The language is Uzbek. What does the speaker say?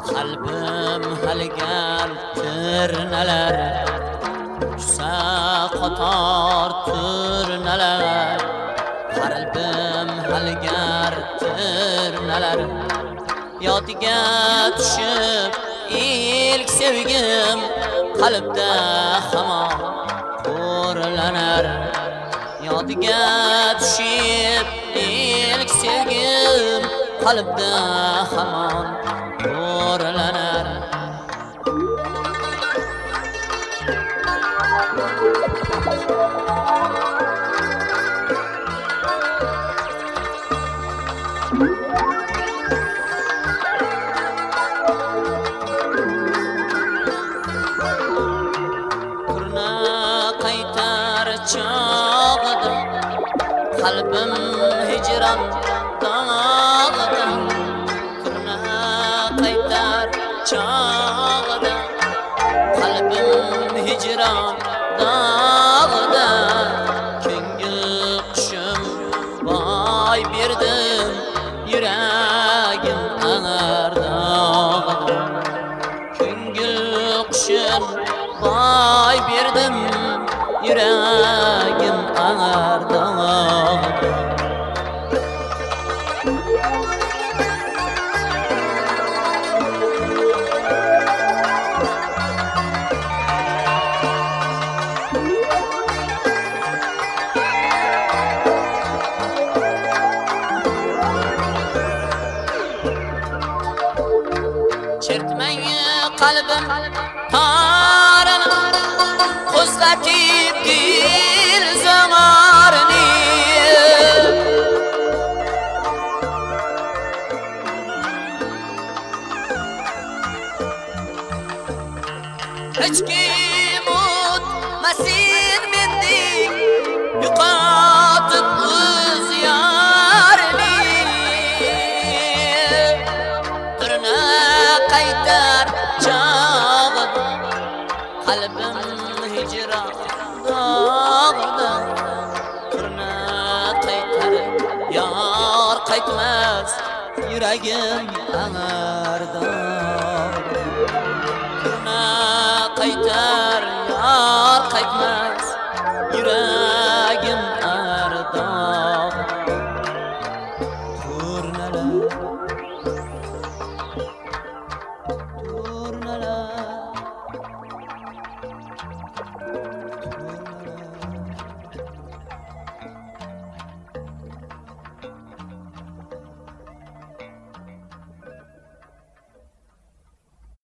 Qalbim halgan turnalar, tushsa qator turnalar. Qalbim halgar turnalar, yodiga tushib ilk sevgim qalbda hamon ko'rlanar. Yodiga tushib ilk sevgim qalbda hamon ko'rlanar. Turna qaytar chog'ida qalbim hijron dog'ida. Turna qaytar chog'ida qalbim hijron dog'ida. Ko'ngil qushim boy berdim, yuragim anardog'ida. Ko'ngil qushim boy berdim, yuragim anardog'ida. Chertmang qalbim tarini, qo'zg'atib dil zamorini. Hech kim o'tmasin mendek yo'qotib o'z yorini. Turna qaytar chog'ida qalbim hijron dog'ida. Turna qaytar yor qaytmas, yuragim anardog'ida. Turna qaytar yor qaytmas,